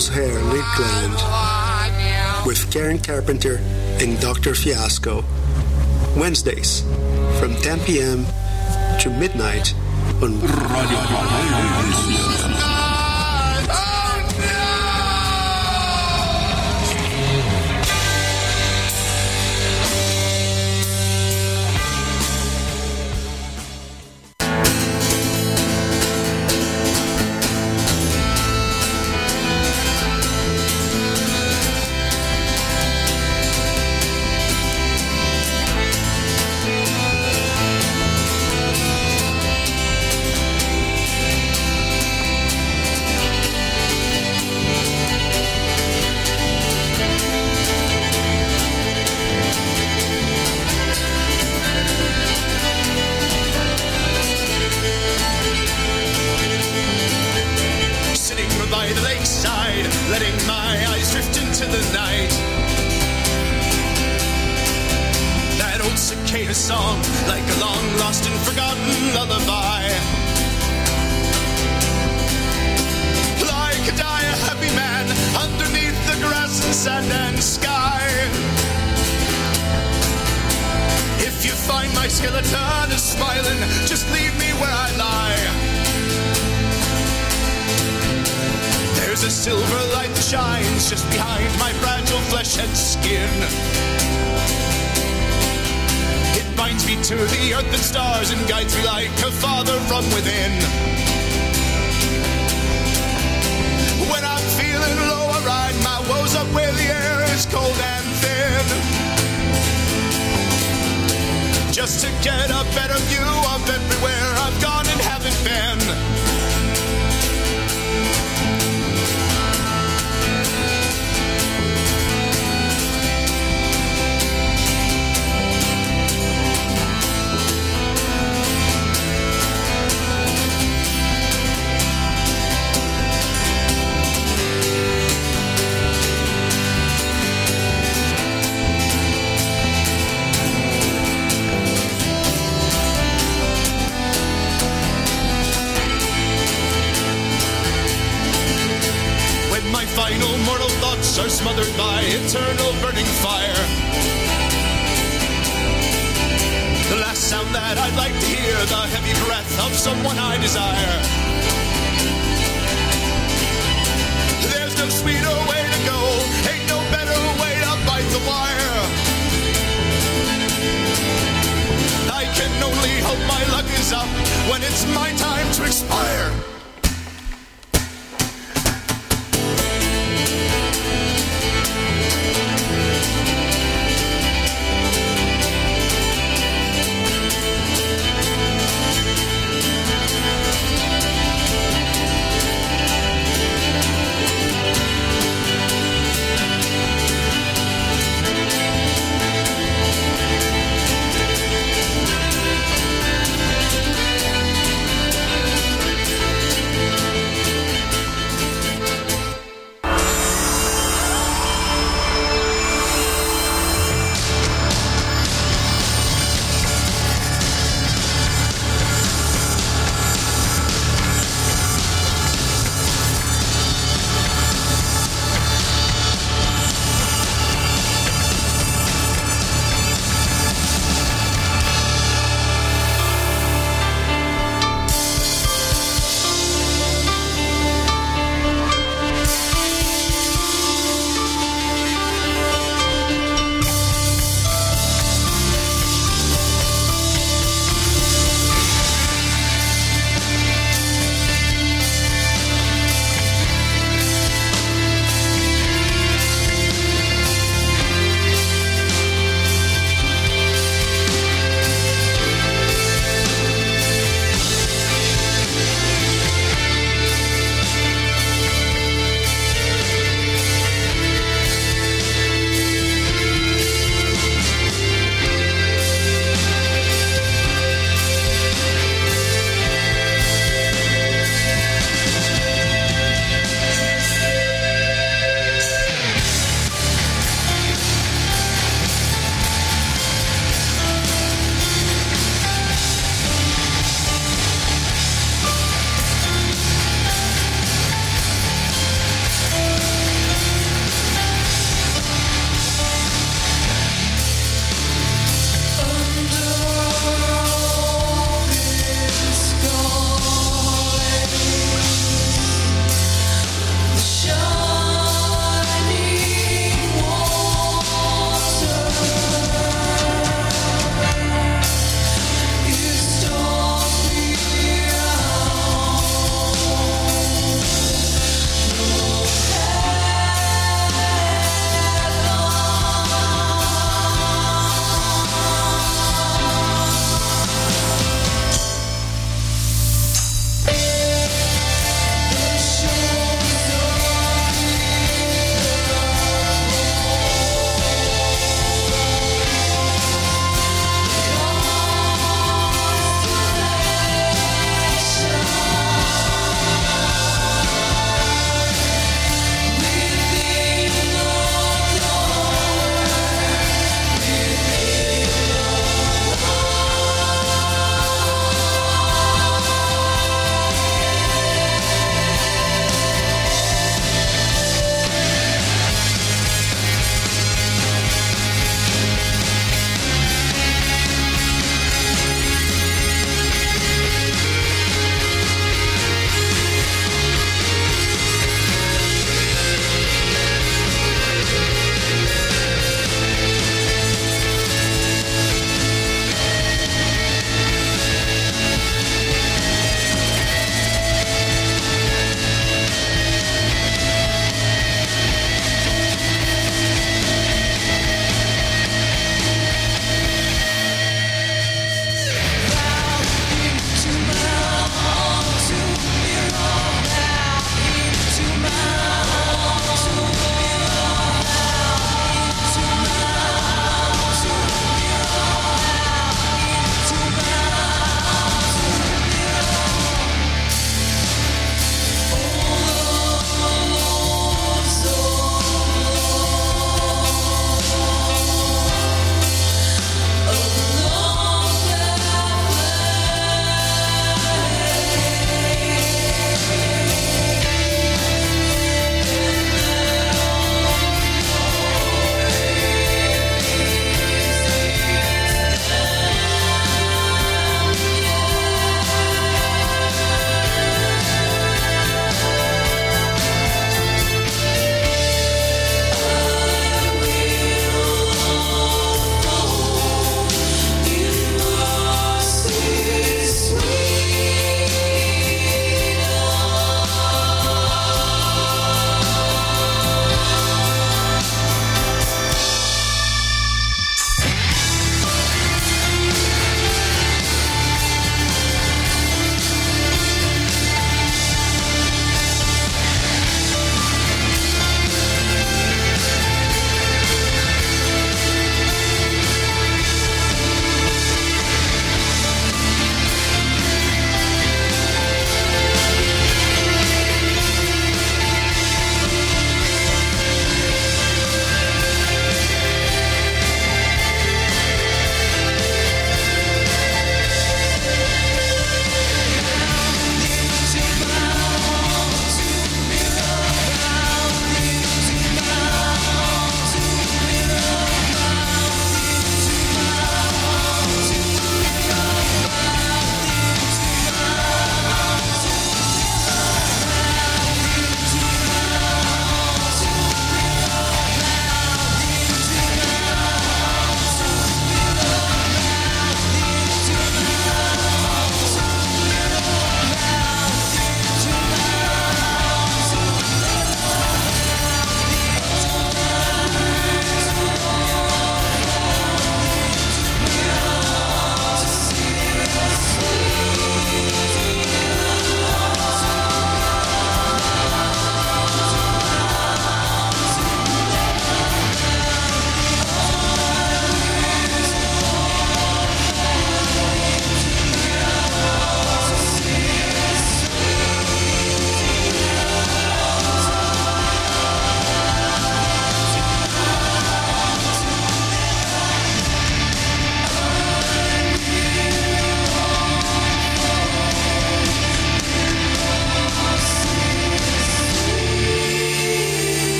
Bull's Hair Lakeland with Karen Carpenter and Dr. Fiasco. Wednesdays from 10 p.m. to midnight on Radio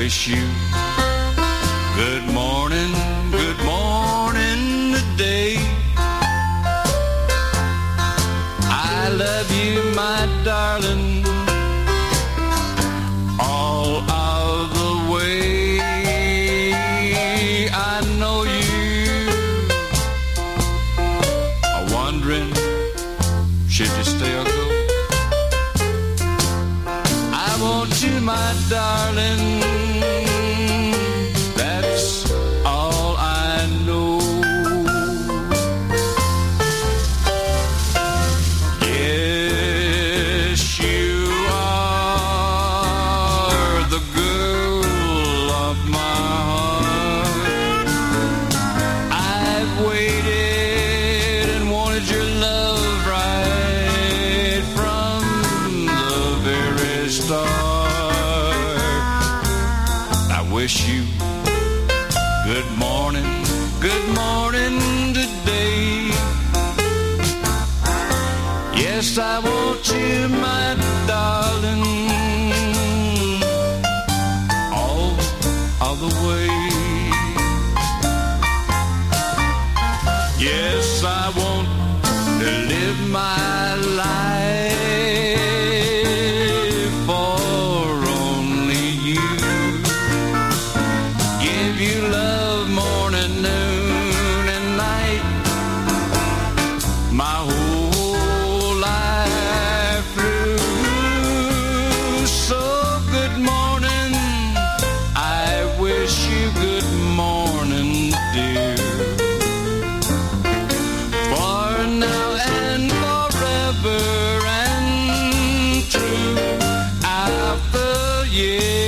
wish you good morning today. I love you, my darling, all of the way. I know you are wondering, should you stay or go? I want you, my darling, that's all I know. Yes, you are the girl of my heart. I've waited and wanted your love right from the very start. I wish you good morning today. Yes, I want you, my darling, all of the way. Yes, I want to live my life for only you. Give you love morning, noon, and night, my whole life through. So good morning, I wish you good morning, dear. For now and forever and throughout the year.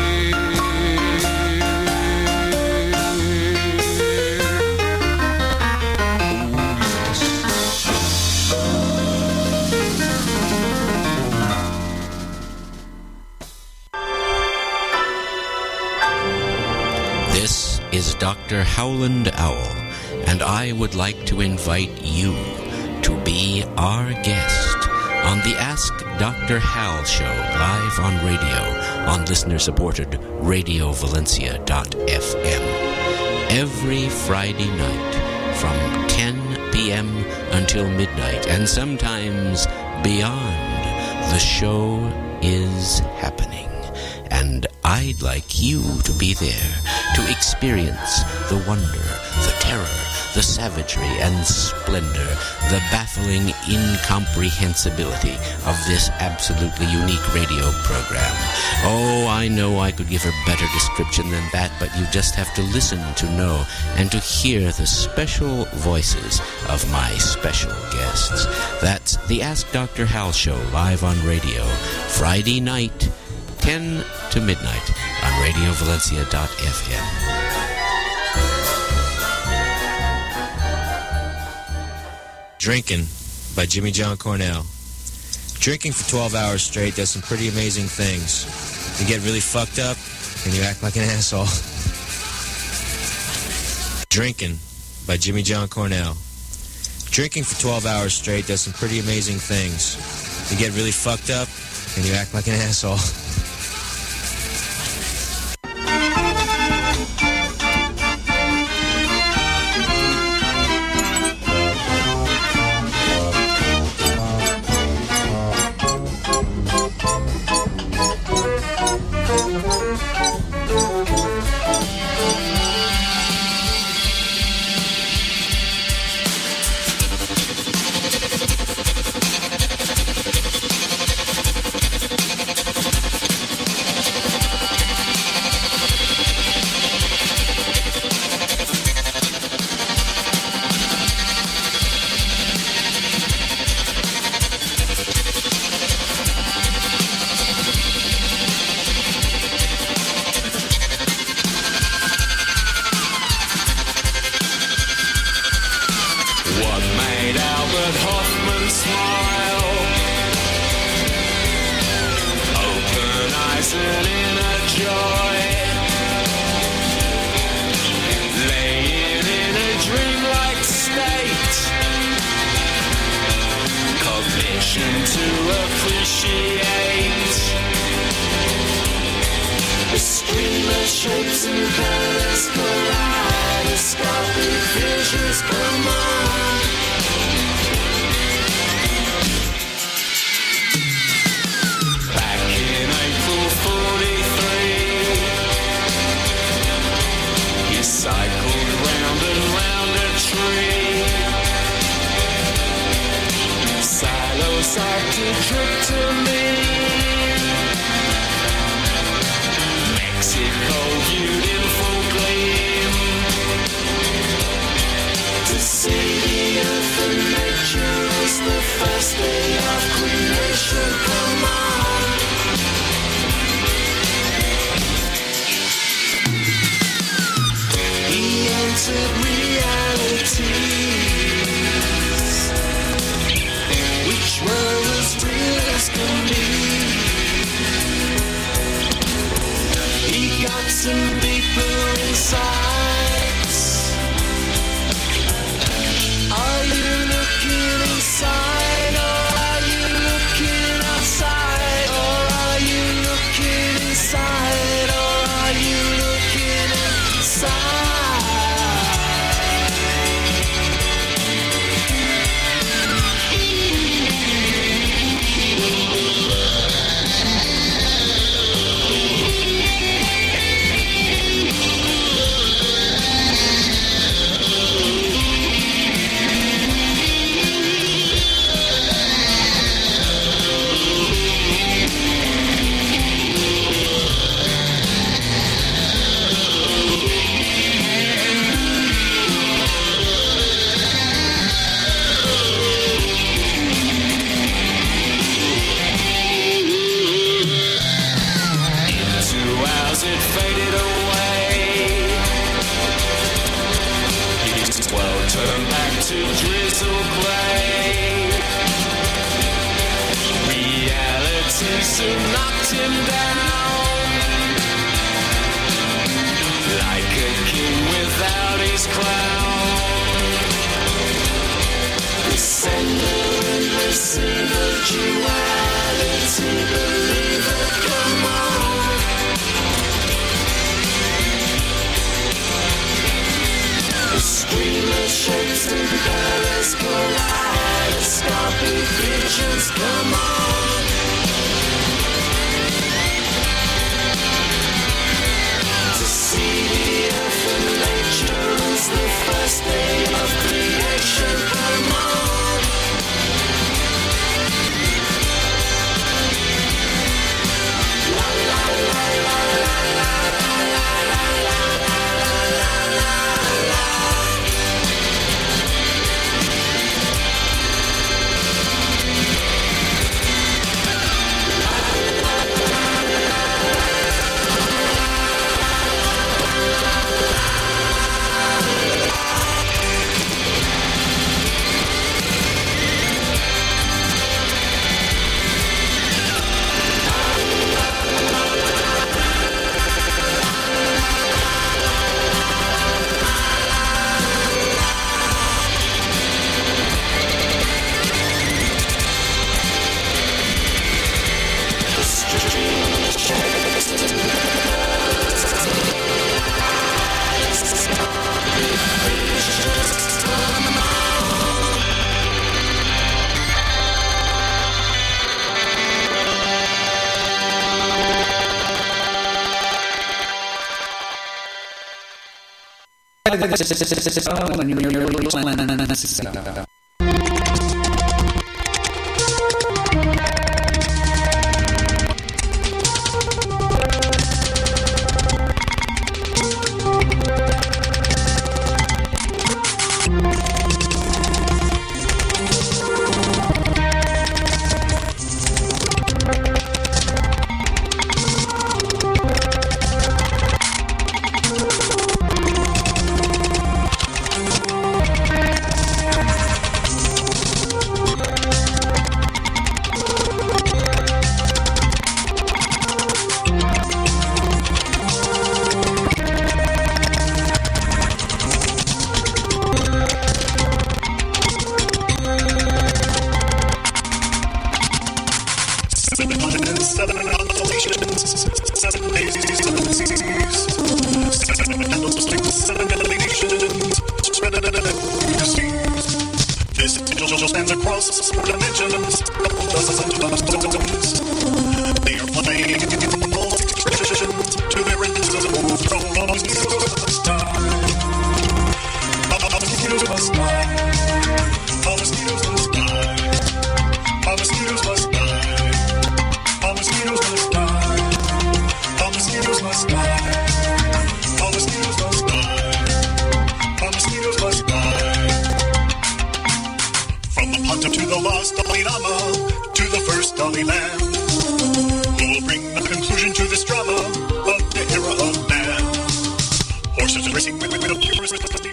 This is Dr. Howland Owl, and I would like to invite you to be our guest on the Ask Dr. Hal show live on radio on listener-supported RadioValencia.fm every Friday night from 10 p.m. until midnight, and sometimes beyond. The show is happening, and I'd like you to be there to experience the wonder, the terror, the savagery and splendor, the baffling incomprehensibility of this absolutely unique radio program. Oh, I know I could give a better description than that, but you just have to listen to know and to hear the special voices of my special guests. That's the Ask Dr. Hal show live on radio, Friday night, 10 to midnight on RadioValencia.fm. Drinking by Jimmy John Cornell. Drinking for 12 hours straight does some pretty amazing things. You get really fucked up and you act like an asshole. Drinking by Jimmy John Cornell. Drinking for 12 hours straight does some pretty amazing things. You get really fucked up and you act like an asshole. The stream of shapes and colors kaleidoscopic visions come on. Back in April 43, you cycled round and round a tree. Silos are to trip to me. Mexico viewed in full gleam. To see the earth and nature as the first day of creation come on. He entered realities, which were as real as can be. He got some deeper insights. Are you looking inside, or are you looking outside? Or are you looking inside, or are you looking inside? It faded away. His world turned back to drizzle clay. Reality soon knocked him down, like a king without his crown. The sender and receiver, duality, believer, come on. The stream of shapes and colors, kaleidoscopic visions come on. To see the earth and nature as the first day of creation come on. La la la la la la la la la la la la. Southern constellations. Stands across dimensions, dozens they are playing to their invisible prolonged time. Mosquitoes must die. Mosquitoes must die. Mosquitoes must die. Mosquitoes must die. Mosquitoes must die. Mosquitoes must die. Mosquitoes must die. From the Pontiff to the lost Dalai Lama, to the first Dalai Land, who will bring a conclusion to this drama of the era of man. Horses racing with a pure devotion.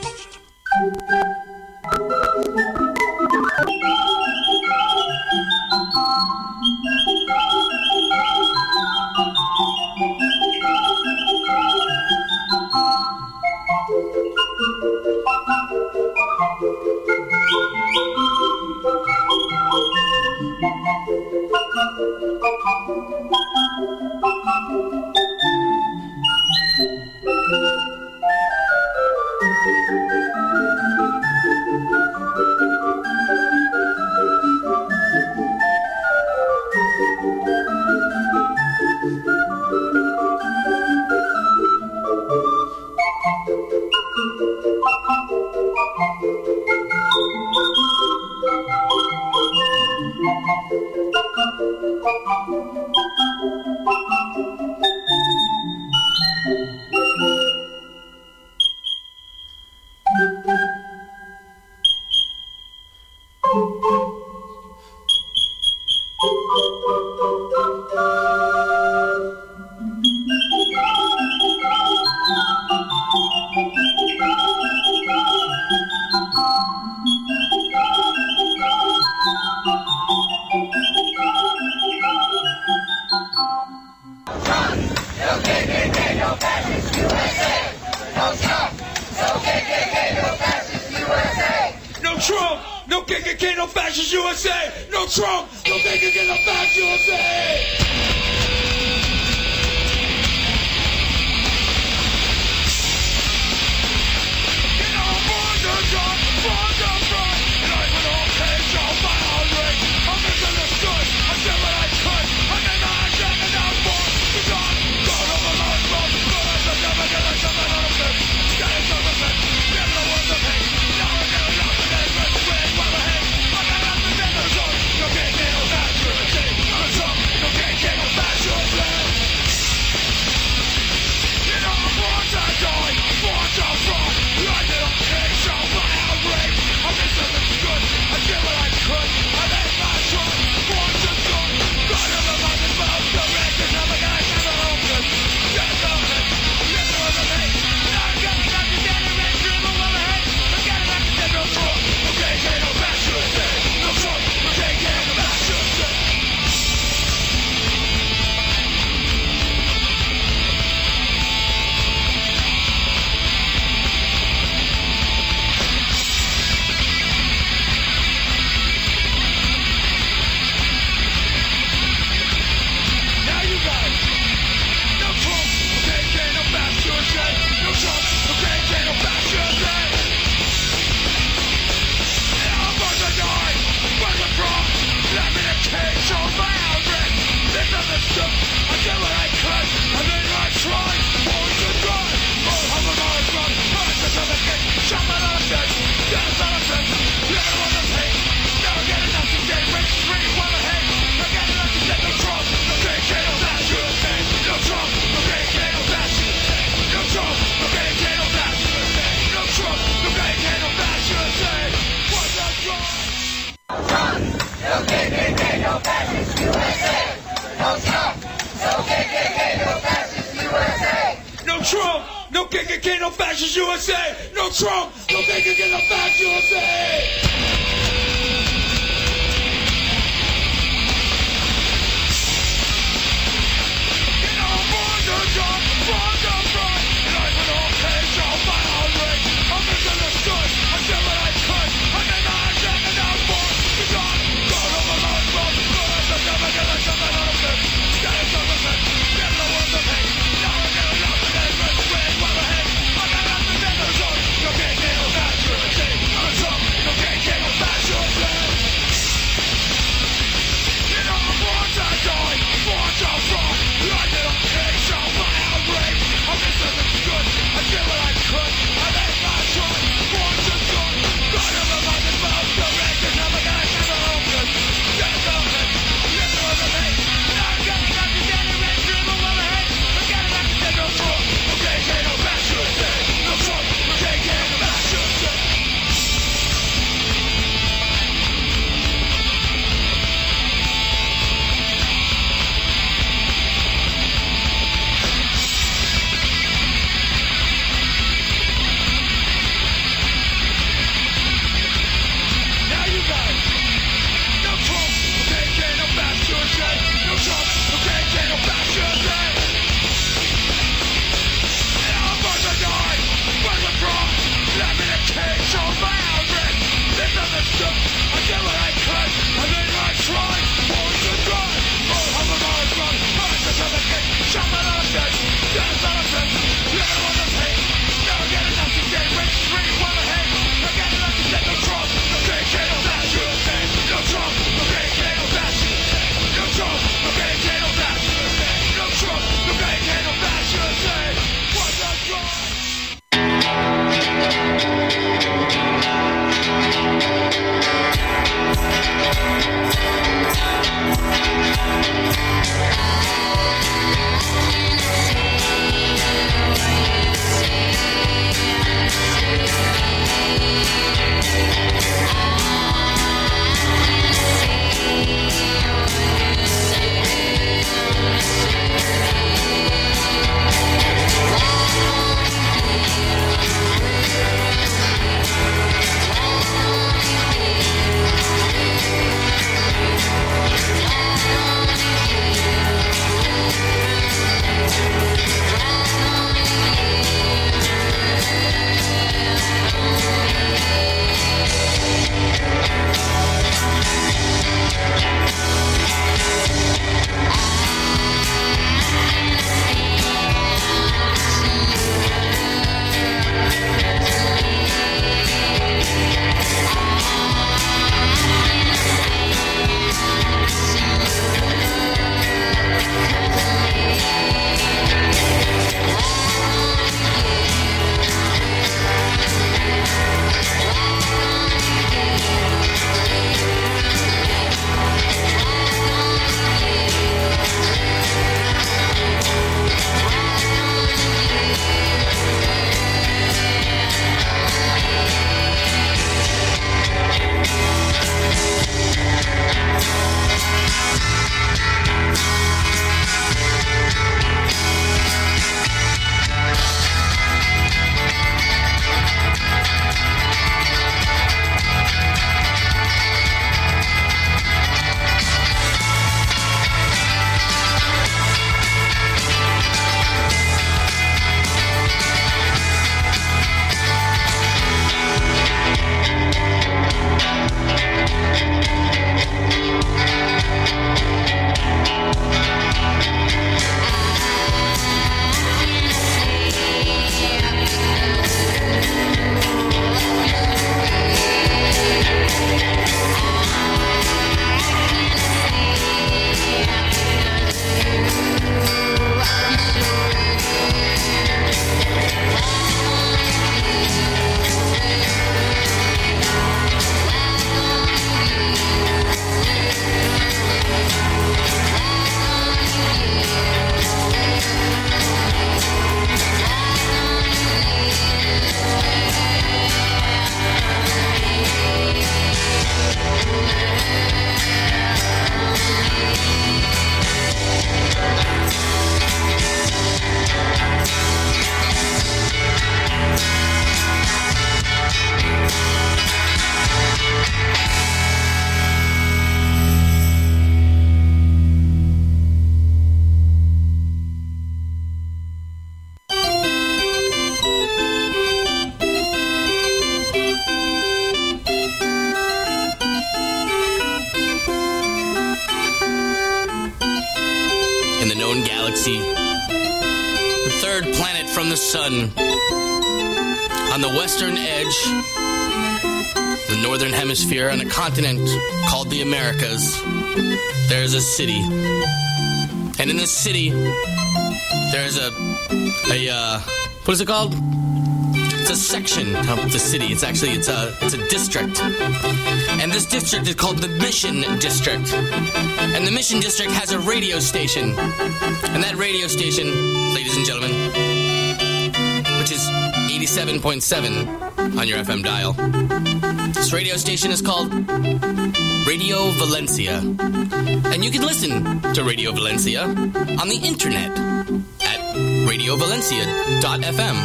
in the known galaxy. The third planet from the sun. On the western edge, the northern hemisphere, on a continent called the Americas, there's a city. And in this city, there's a what is it called? It's a section of the city. It's a district. And this district is called the Mission District. And the Mission District has a radio station. And that radio station, ladies and gentlemen, which is 87.7 on your FM dial. This radio station is called Radio Valencia. And you can listen to Radio Valencia on the internet at radiovalencia.fm.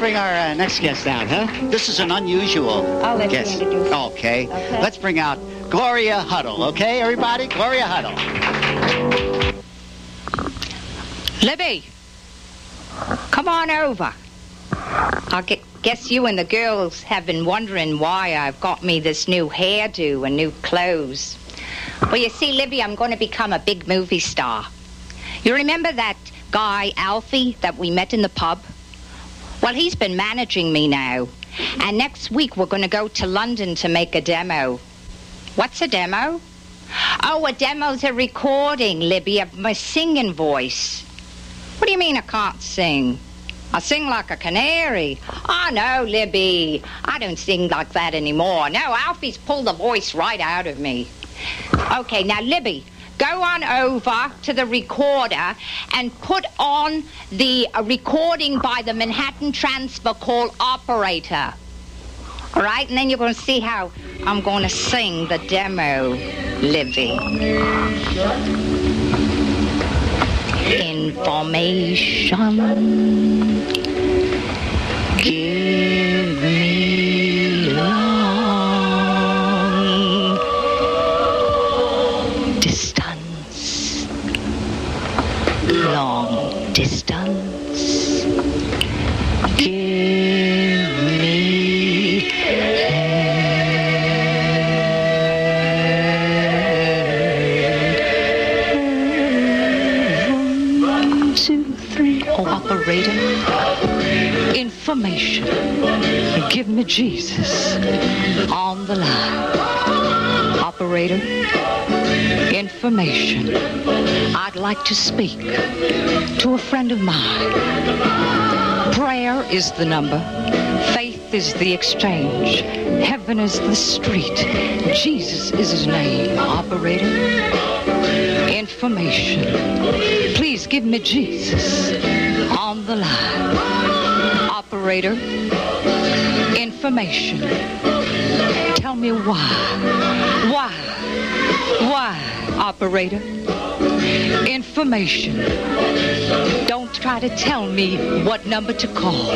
bring our next guest out, huh? This is an unusual I'll let guest. you introduce. Okay. Let's bring out Gloria Huddle, okay, everybody? Gloria Huddle. Libby, come on over. I guess you and the girls have been wondering why I've got me this new hairdo and new clothes. Well, you see, Libby, I'm going to become a big movie star. You remember that guy, Alfie, that we met in the pub? Well, he's been managing me now. And next week we're going to go to London to make a demo. What's a demo? Oh, a demo's a recording, Libby, of my singing voice. What do you mean I can't sing? I sing like a canary. Oh, no, Libby. I don't sing like that anymore. No, Alfie's pulled the voice right out of me. Okay, now, Libby, go on over to the recorder and put on the recording by the Manhattan Transfer called Operator. All right? And then you're going to see how I'm going to sing the demo, Libby. Information. Give me long distance. Long distance. Give me 1, 2, 3. Operator. Information. Give me Jesus on the line. Operator. Information. I'd like to speak to a friend of mine. Prayer is the number. Faith is the exchange. Heaven is the street. Jesus is his name. Operator. Information. Please give me Jesus on the line. Operator. Information. Tell me why. Why? Operator. Information. Don't try to tell me what number to call.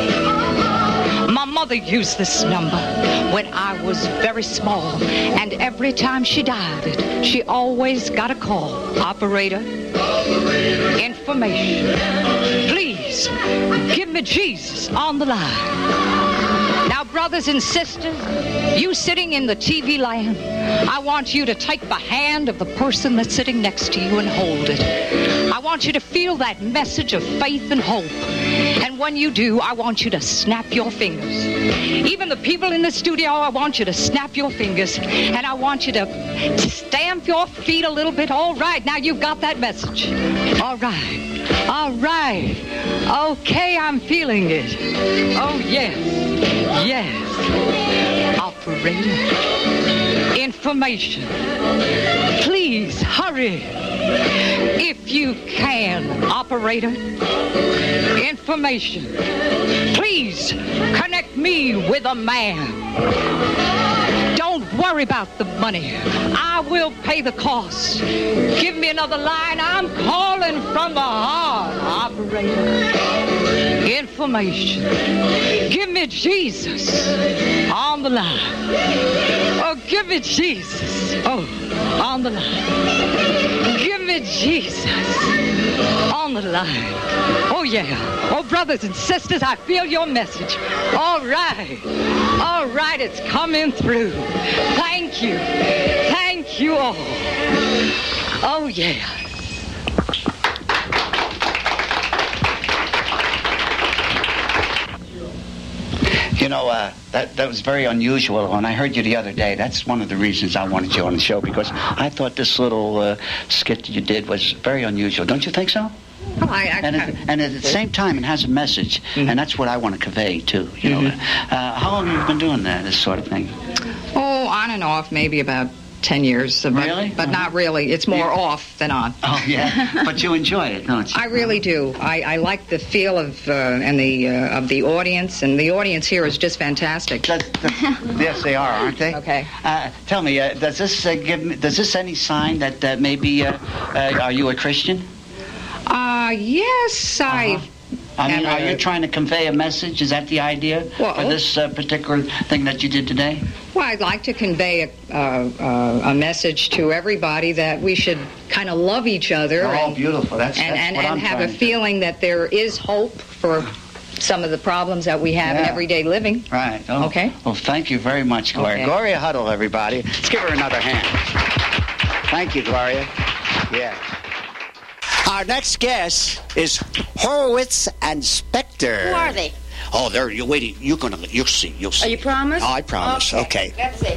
My mother used this number when I was very small, and every time she dialed it, she always got a call. Operator. Information. Please, give me Jesus on the line. Now, brothers and sisters, you sitting in the TV land, I want you to take the hand of the person that's sitting next to you and hold it. I want you to feel that message of faith and hope. And when you do, I want you to snap your fingers. Even the people in the studio, I want you to snap your fingers. And I want you to stamp your feet a little bit. All right, now you've got that message. All right. All right. Okay, I'm feeling it. Oh, yes. Yes. Operator. Information. Please hurry. If you can, operator. Information. Please connect me with a man. Don't worry about the money. I will pay the cost. Give me another line. I'm calling from the heart, operator. Information. Give me Jesus on the line. Oh, give me Jesus. Oh, on the line. Give me Jesus on the line. Oh, yeah. Oh, brothers and sisters, I feel your message. All right. All right, it's coming through. Thank you. Thank you all. Oh, yeah. You know, that was very unusual. When I heard you the other day, that's one of the reasons I wanted you on the show, because I thought this little skit you did was very unusual. Don't you think so? Oh, and at the same time, it has a message, and that's what I want to convey, too. You know, how long have you been doing that, this sort of thing? Oh, on and off, maybe about 10 years. Really? But not really. It's more off than on. Oh, yeah. But you enjoy it, don't you? I really do. I like the feel of the audience, and the audience here is just fantastic. Yes, they are, aren't they? Okay. Tell me, does this any sign that maybe are you a Christian? Yes, I mean, are you trying to convey a message? Is that the idea for this particular thing that you did today? Well, I'd like to convey a message to everybody that we should kind of love each other. Oh, beautiful. That's what I'm have a feeling that there is hope for some of the problems that we have in everyday living. Right. Oh. Okay. Well, thank you very much, Gloria. Okay. Gloria Huddle, everybody. Let's give her another hand. Thank you, Gloria. Yeah. Our next guest is Horowitz and Spector. Who are they? Oh, there. You wait. You'll see. You'll see. Oh, you promise? Oh, I promise. Okay. Let's see.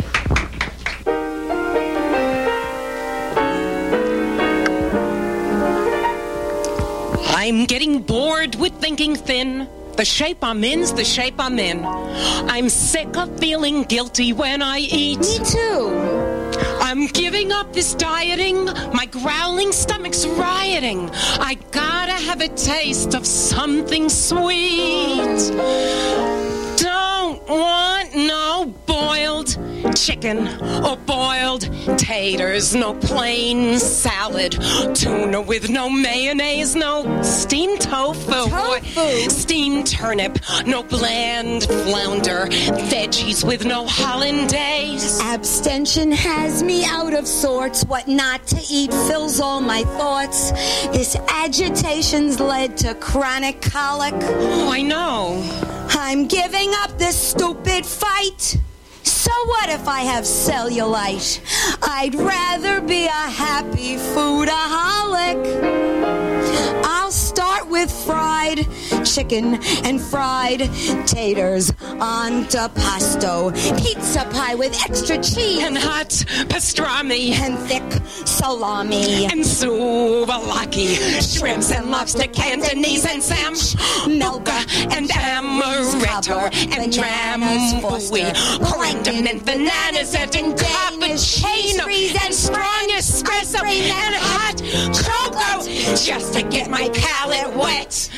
I'm getting bored with thinking thin. The shape I'm in's the shape I'm in. I'm sick of feeling guilty when I eat. Me too. I'm giving up this dieting. My growling stomach's rioting. I gotta have a taste of something sweet. Don't want no boiled chicken or boiled taters, no plain salad, tuna with no mayonnaise, no steamed tofu, steamed turnip, no bland flounder, veggies with no hollandaise. Abstention has me out of sorts. What not to eat fills all my thoughts. This agitation's led to chronic colic. Oh, I know. I'm giving up this stupid fight. So what if I have cellulite? I'd rather be a happy foodaholic. I'll start with fried chicken and fried taters on pasto, pizza pie with extra cheese, and hot pastrami, and thick salami, and souvlaki, shrimps and lobster, Cantonese and Sam, Melba and amaretto, and tramboui, corundum and bananas, and cappuccino, and strong espresso, and hot cocoa, just to get my palate wet.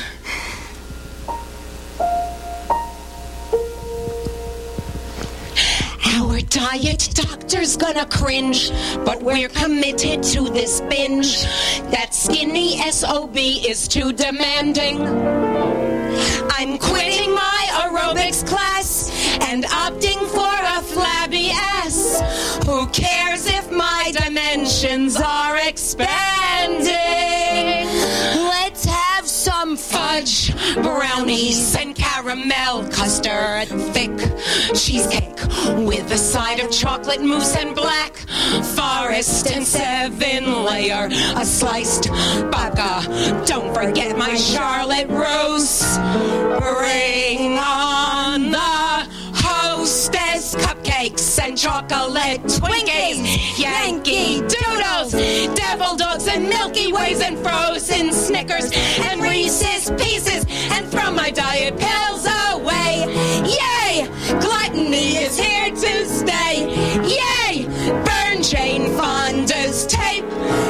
Our diet doctor's gonna cringe, but we're committed to this binge. That skinny SOB is too demanding. I'm quitting my aerobics class and opting for a flabby ass. Who cares if my dimensions are expanding? Let's have some fudge, brownies, and caramel custard, thick cheesecake with a side of chocolate mousse and black forest and 7-layer, a sliced baka. Don't forget my Charlotte Rose. Bring on the hostess cupcakes and chocolate Twinkies, Yankee Doodles, Devil Dogs and Milky Ways and frozen Snickers and Reese's Pieces, and throw my diet pills away. Yay! Gluttony is here to stay. Yay! Burn Jane Fonda's tape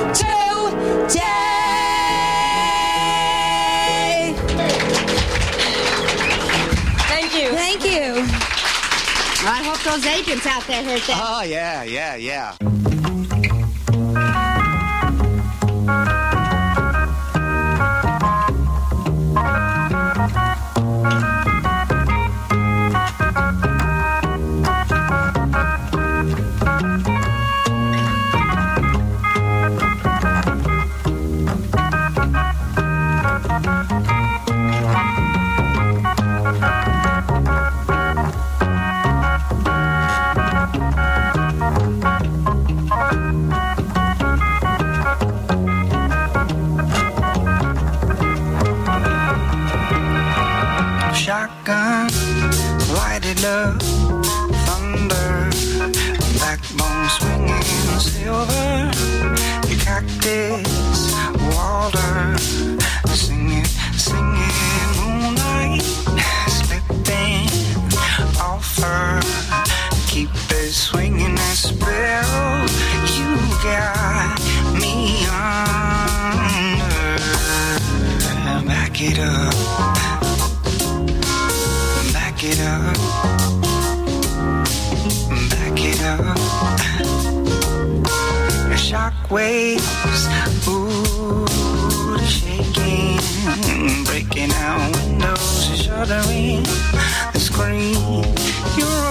today. Thank you. Thank you. I hope those agents out there heard that. Oh, yeah. Shotgun, lighted up, thunder, backbone swinging silver, cactus, water, singing, moonlight, slipping off her, keep it swinging that spell, you got me under, back it up. Back it up, back it up. Your shockwaves, ooh, shaking, breaking windows are shuttering, the screen, you're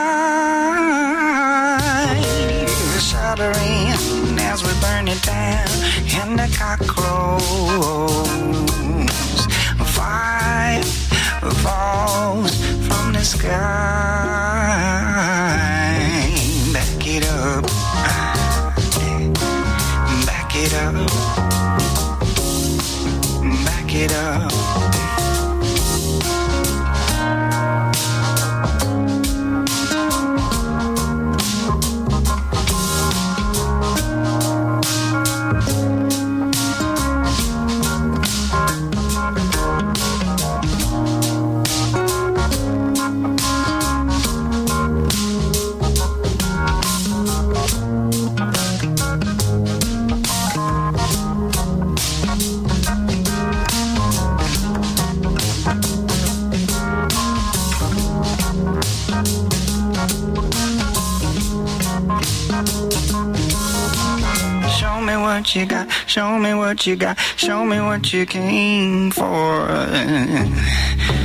alive. You're shuddering as we burn it down, and the cock crows. Fire falls from the sky. Back it up, back it up, back it up. What you got, show me what you got, show me what you came for.